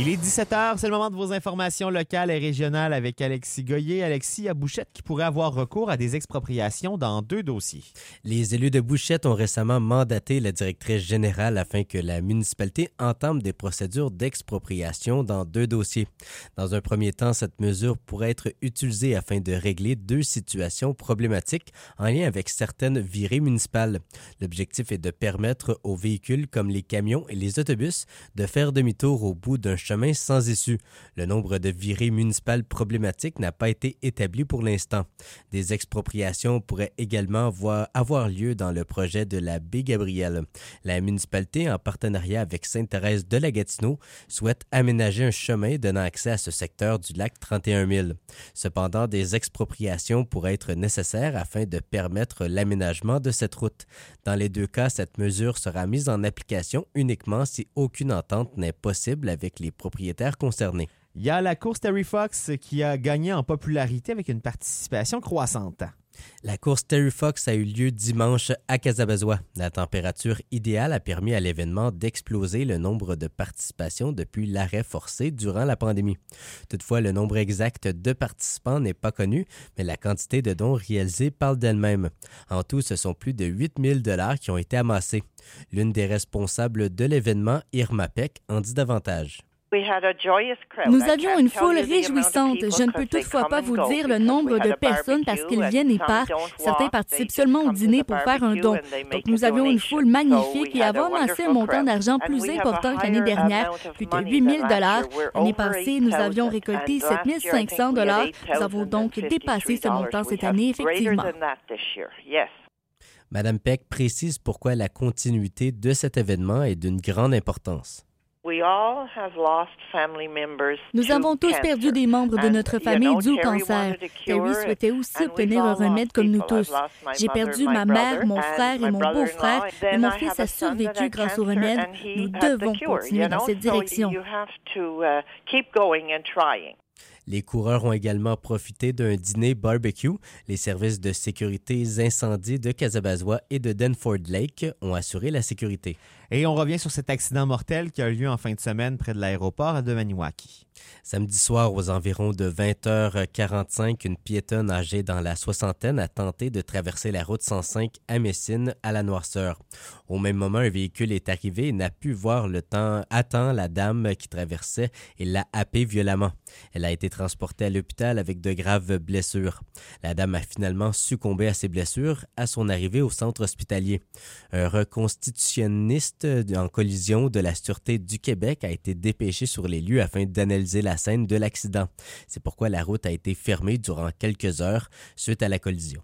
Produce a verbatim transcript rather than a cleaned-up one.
Il est dix-sept heures, c'est le moment de vos informations locales et régionales avec Alexis Goyer. Alexis, à Bouchette qui pourrait avoir recours à des expropriations dans deux dossiers. Les élus de Bouchette ont récemment mandaté la directrice générale afin que la municipalité entame des procédures d'expropriation dans deux dossiers. Dans un premier temps, cette mesure pourrait être utilisée afin de régler deux situations problématiques en lien avec certaines virées municipales. L'objectif est de permettre aux véhicules comme les camions et les autobus de faire demi-tour au bout d'un chemin sans issue. Le nombre de virées municipales problématiques n'a pas été établi pour l'instant. Des expropriations pourraient également voir, avoir lieu dans le projet de la baie Gabrielle. La municipalité, en partenariat avec Sainte-Thérèse de la Gatineau, souhaite aménager un chemin donnant accès à ce secteur du lac trente et un mille. Cependant, des expropriations pourraient être nécessaires afin de permettre l'aménagement de cette route. Dans les deux cas, cette mesure sera mise en application uniquement si aucune entente n'est possible avec les propriétaires concernés. Il y a la course Terry Fox qui a gagné en popularité avec une participation croissante. La course Terry Fox a eu lieu dimanche à Casabazois. La température idéale a permis à l'événement d'exploser le nombre de participations depuis l'arrêt forcé durant la pandémie. Toutefois, le nombre exact de participants n'est pas connu, mais la quantité de dons réalisés parle d'elle-même. En tout, ce sont plus de huit mille dollars qui ont été amassés. L'une des responsables de l'événement, Irma Peck, en dit davantage. Nous avions une foule réjouissante. Je ne peux toutefois pas vous dire le nombre de personnes parce qu'ils viennent et partent. Certains participent seulement au dîner pour faire un don. Donc, nous avions une foule magnifique et avons amassé un montant d'argent plus important que l'année dernière, plus de huit mille dollars. L'année passée, nous avions récolté sept mille cinq cents dollars. Nous avons donc dépassé ce montant cette année, effectivement. Madame Peck précise pourquoi la continuité de cet événement est d'une grande importance. Nous avons tous perdu des membres de notre famille dû au cancer. Terry souhaitait aussi obtenir un remède comme nous tous. J'ai perdu ma mère, mon frère et mon beau-frère, mais mon fils a survécu grâce au remède. Nous devons continuer dans cette direction. Les coureurs ont également profité d'un dîner barbecue. Les services de sécurité incendie de Casabazois et de Denford Lake ont assuré la sécurité. Et on revient sur cet accident mortel qui a eu lieu en fin de semaine près de l'aéroport de Maniwaki. Samedi soir, aux environs de vingt heures quarante-cinq, une piétonne âgée dans la soixantaine a tenté de traverser la route cent cinq à Messine à la noirceur. Au même moment, un véhicule est arrivé et n'a pu voir le temps à temps la dame qui traversait et l'a happée violemment. Elle a été transportée à l'hôpital avec de graves blessures. La dame a finalement succombé à ses blessures à son arrivée au centre hospitalier. Un reconstitutionniste en collision de la Sûreté du Québec a été dépêché sur les lieux afin d'analyser la scène de l'accident. C'est pourquoi la route a été fermée durant quelques heures suite à la collision.